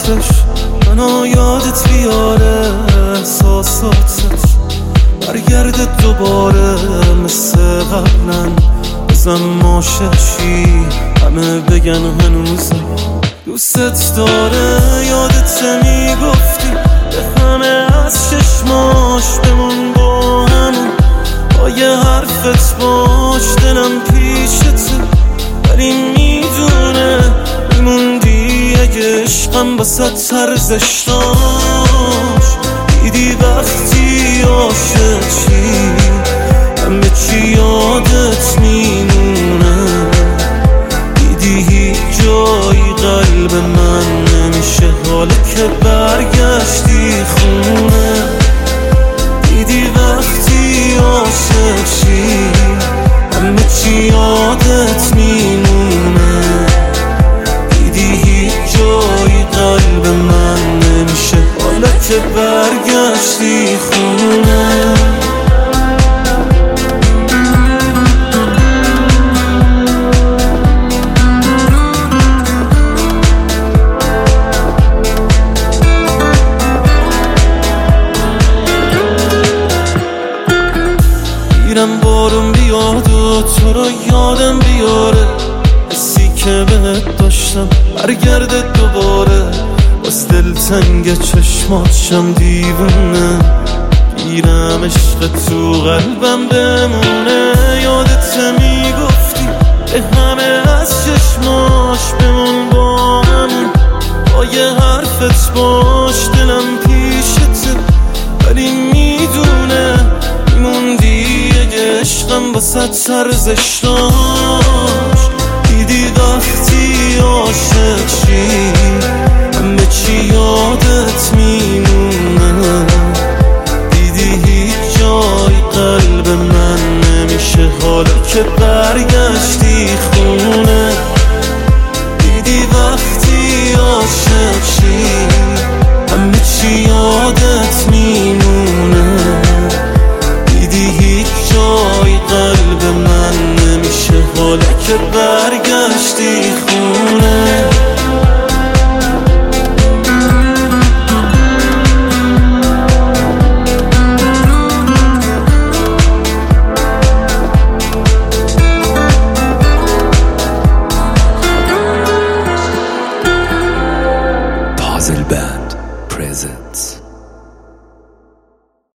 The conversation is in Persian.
عطرش منو یادت بیاره، احساساتش برگرده دوباره مثل قبلا. بزن ماششی همه بگن هنوزم دوستت داره. یادت میگفتی به همه از چشماش بمون با همون، با یه حرفت باش دلم پیشته، ولی میدونه میموندی اگه عشقم واسه ارزش داشت. دیدی وقتی عاشق چی همه چی یادت میمونه، دیدی هیچ جایی قلب من نمیشه حالا که برگشتی خونه. دیدی وقتی عاشق چی همه چی یادت میمونه، دیدی هیچ جایی قلب من نمیشه حالا که برگشتی خونه. میرم بارون بیاد و تو رو یادم بیاره، حسی که بهت داشتم برگرده دوباره. باز دلتنگ چشماتشم دیوونه، گیرم عشق تو قلبم بمونه. یادت میگفتی به همه از چشماش بمون با همون، با یه حرفت باش دلم پیشته، ولی میدونه میموندی اگه عشقم واسه ارزش داشت. دیدی وقتی عاشق چی همه چی یادت میمونه، دیدی هیچ جای قلب من نمیشه حالا که برگشتی خونه. دیدی وقتی عاشق چی همه چی یادت میمونه، دیدی هیچ جای قلب من نمیشه حالا که برگشتی خونه. Puzzle Band presents